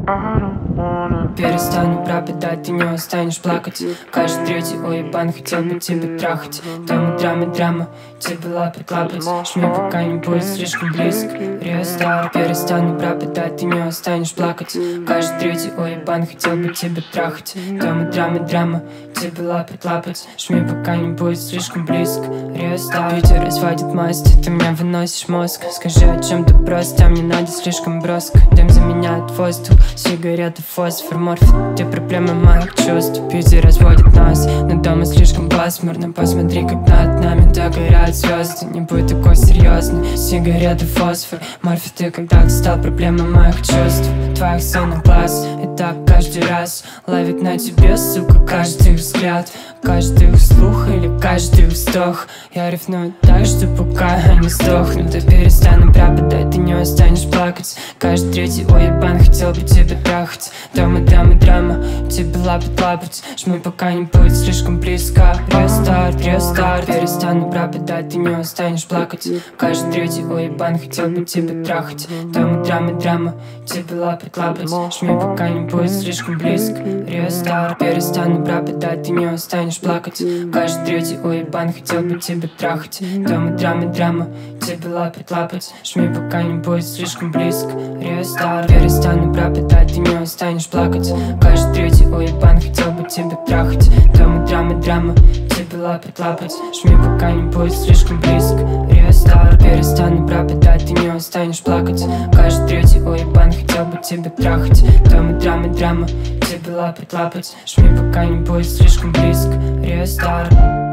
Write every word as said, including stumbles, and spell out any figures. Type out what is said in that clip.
Перестану пропадать, ты не устанешь плакать. Каждый третий уебан хотел бы тебя трахать. Дома драма, драма, тебе лапать, лапать. Жми, пока не будет слишком близко. Рестарт. Перестану пропадать, ты не устанешь плакать. Каждый третий уебан хотел бы тебя трахать. Дома драма, драма, тебе лапать, лапать. Жми, пока не будет слишком близко. Рестарт. Питер разводит масть, ты меня выносишь мозг. Скажи, о чем ты просто, а мне надо слишком броско. Дым заменяет воздух, сигареты, фосфор, морфий. Ты проблема моих чувств. Питер разводит нас, но дома слишком пасмурно. Посмотри, как над нами догорают звезды. Не будь такой серьезный. Сигареты, фосфор, морфий. Ты когда-то стал проблемой моих чувств. Твоих сонных глаз, и так каждый раз ловит на тебе, сука, каждый взгляд, каждый слух или каждый вздох. Я ревную так, что пока я не сдохну. Ты перестану пропадать, ты не устанешь плакать. Каждый третий уебан хотел бы тебя трахать. Дома, драма, драма, тебе лапать, лапать. Жми, пока не будет слишком близко. Рестарт, рестарт. Перестану пропадать, ты не устанешь плакать. Каждый третий уебан хотел бы тебя трахать. Дома, драма, драма, тебе лапать, лапать. Жми, пока не будет слишком близко. Рестарт. Перестану пропадать, ты не устанешь плакать. Каждый третий уебан хотел бы тебя трахать. Дома, драма, драма, тебе лапать, лапать. Жми, пока не будет слишком близко. Рестарт. Перестану пропадать, ты не устанешь плакать. Каждый третий уебан хотел бы тебя трахать. Дома, драма, драма, тебе лапать, лапать. Жми, пока не будет слишком близко. Рестарт. Перестану пропадать, ты не устанешь плакать. Каждый третий уебан хотел бы тебя трахать. Дома, драма, драма, тебе лапать, лапать. Жми, пока не будет слишком близко. Рестарт.